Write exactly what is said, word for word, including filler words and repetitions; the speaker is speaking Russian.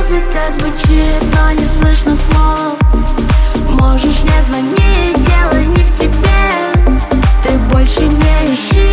Музыка звучит, но не слышно слов. Можешь не звонить, дело не в тебе. Ты больше не ищи.